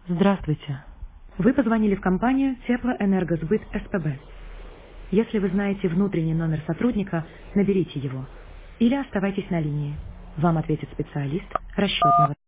Здравствуйте. Вы позвонили в компанию Теплоэнергосбыт СПБ. Если вы знаете внутренний номер сотрудника, наберите его. Или оставайтесь на линии. Вам ответит специалист расчетного